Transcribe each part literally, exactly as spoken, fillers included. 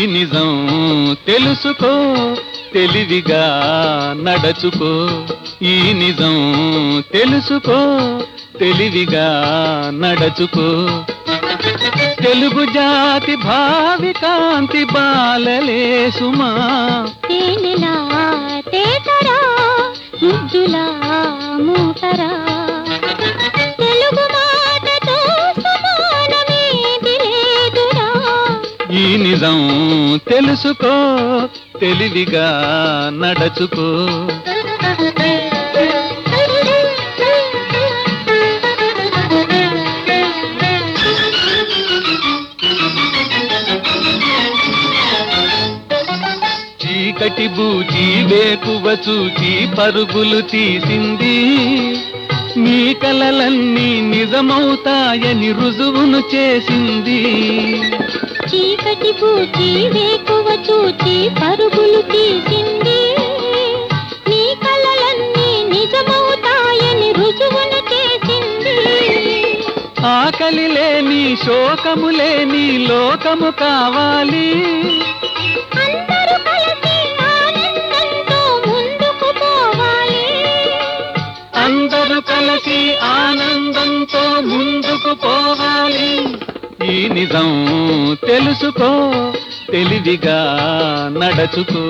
నిజం తెలుసుకో తెలివిగా నడచుకో ఈ నిజం తెలుసుకో తెలివిగా నడచుకో తెలుగు జాతి భావి కాంతి బాలలే సుమా తేనెలా తేటరా ముద్దులా మూటరా తెలుగు మాటతో సమానమేది లేదురా ఈ నిజం తెలుసుకో తెలివిగా నడచుకో చీకటి బూచి వేకువ చూచి పరుగులు తీసింది నీ కలలన్నీ నిజమవుతాయని రుజువును చేసింది చీకటి బూచి వేకువ చూచి పరుగులు తీసింది నీ కలలన్నీ నిజమవుతాయని రుజువును చేసింది ఆకలి లేని శోకము లేని లోకము కావాలి అందరూ కలిసి ఆనందంతో ముందుకు పోవాలి అందరూ కలిసి ఆనందంతో ముందుకు పోవాలి ఈ నిజం తెలుసుకో తెలివిగా నడచుకో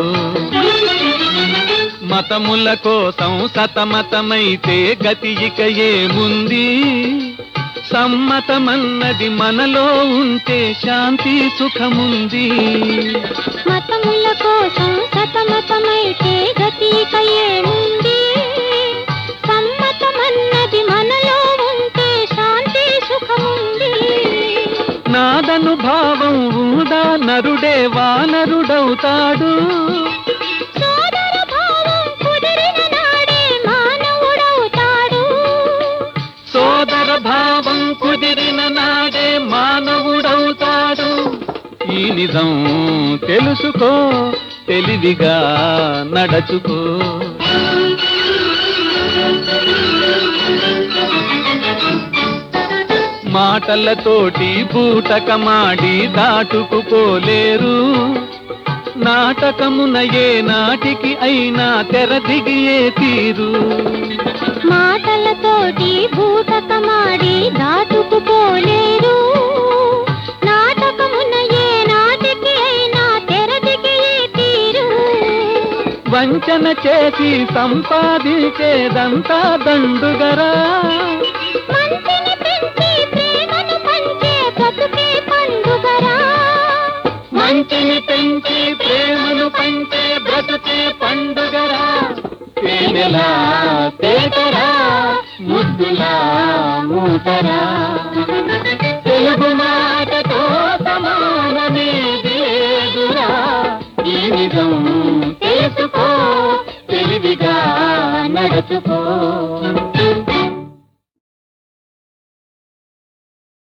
మతముల కోసం సతమతమైతే గతి ఇక ఏముంది సమ్మతమన్నది మనలో ఉంటే శాంతి సుఖముంది మతముల కోసం సతమతమైతే గతి ఇక ఏముంది సమ్మతమన్నది మనలో ఉంటే శాంతి సుఖముంది నాదను భావం ఊదా నరుడే వానరుడవుతాడు సోదర భావం కుదిరిన నాడే మానవుడవుతాడు సోదర భావం కుదిరిన నాడే మానవుడవుతాడు ఈ నిజం తెలుసుకో తెలివిగా నడచుకో మాటలతోటి బూటకమాడి దాటుకుపోలేరు నాటకమున ఏ నాటికి అయినా తెరదిగియే తీరు మాటలతోటి బూటకమాడి దాటుకుపోలేరు నాటకమున ఏ నాటికి అయినా తెరదిగియే తీరు వంచన చేసి సంపాదించేదంతా దండుగరా మంచిని పెంచి ప్రేమను పంచే బ్రతుకే పండుగరా మంచిని పెంచి ప్రేమను పంచే బ్రతుకే పండుగరా తేనెలా తేటరా ముద్దులా మూటరా తెలుగు మాటతో సమానమేది లేదురా ఈ నిజం తెలుసుకో తెలివిగా నడచుకో